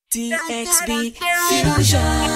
TXB Fusion.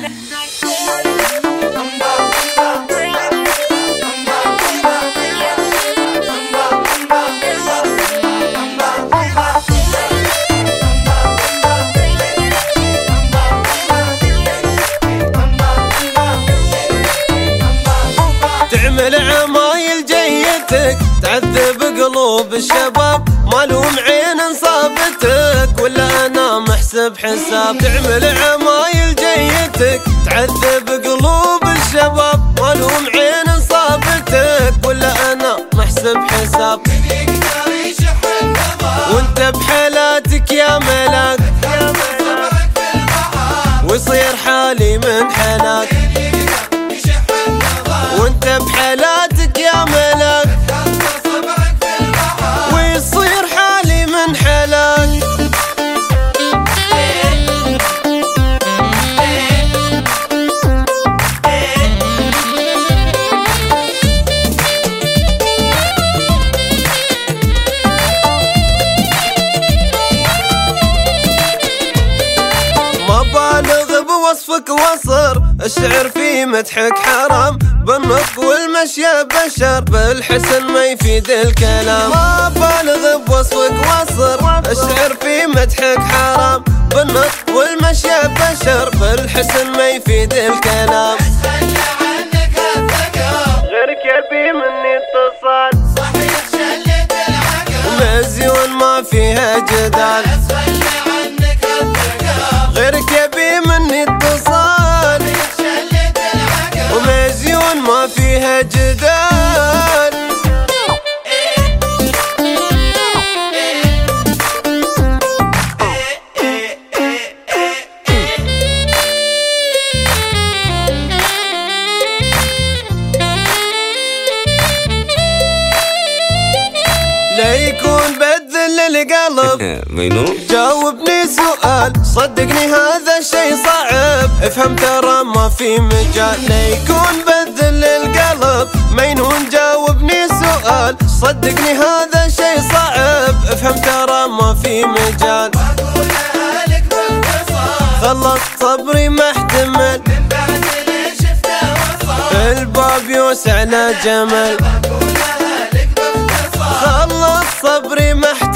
تعمل عمايل جيتك تعذب قلوب الشباب، ما لهم عين انصابتك ولا انا محسب حساب. تعمل عمايل جيتك تعذب قلوب الشباب، ما لهم عين انصابتك ولا انا محسب حساب. وانت بحالاتك يا ملاك ويصير حالي من حلاك. وانت بحالاتك يا ملاك ويصير حالي من حلاك. ما بالغ بوصفك وصر، الشعر في مدحك حرام، بالنطق والمشي بشر، بالحسن ما يفيد الكلام. ما بالغ بوصفك وصر، الشعر في مدحك حرام، بالنطق والمشي بشر، بالحسن ما يفيد الكلام. غيرك يبي مني اتصال، صحيح شلت العقل، ومزيون ما فيها جدال. غيرك يبي مني اتصال ومزيون ما فيها جدال. لا يكون بذل القلب جاوبني سؤال، صدقني هذا شي صعب، افهم ترى ما في مجال. لا يكون بذل القلب مينون جاوبني سؤال، صدقني هذا شي صعب، افهم ترى ما في مجال. خلص صبري ما احتمل، من بعد اللي شفته وصل، الباب يوسع له جمل. خلص صبري ما